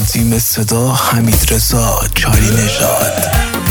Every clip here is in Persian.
تنظیم صدا حمیدرضا چاری نژاد.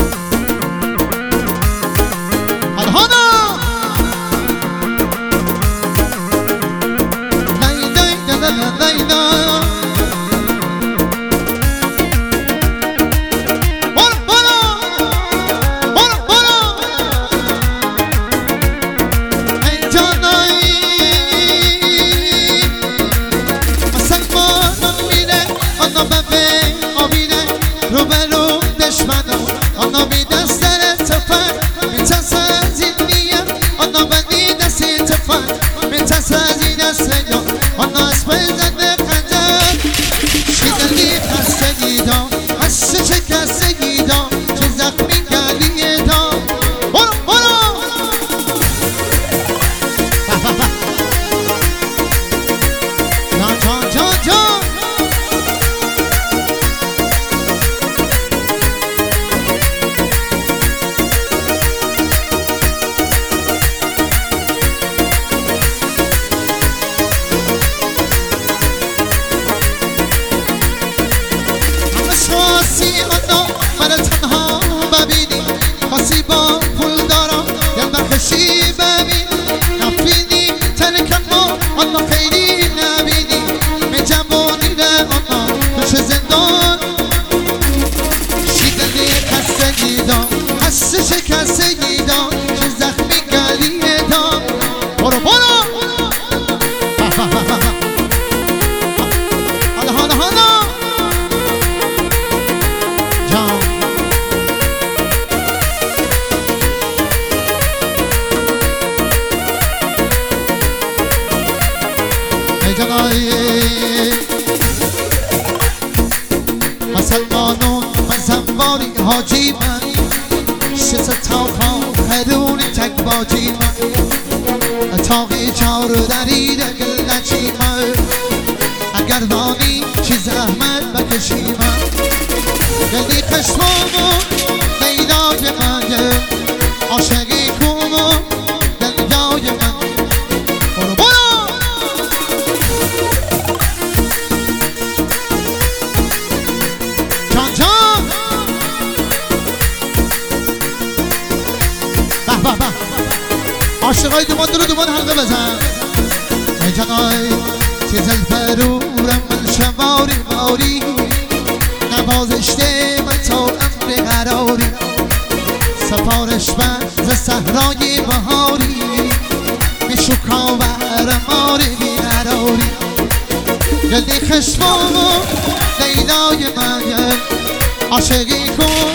مسلمانون و زنباری حاجی من شست تاقا هرون تک باجی من اتاقی چار درید گلچی من اگر دانی چی زحمت بکشی من دلی خشمامون لیلای من عاشقی کمون دلیای من عاشقای دومان دلو دومان حلقه بزن ای جنای چیز الفرورم من شماری ماری نوازشته من تا امر قراری سفارش من ز صحرای بهاری میشکاور ماری بیقراری دلی خشمامو لیلای من عاشقی کن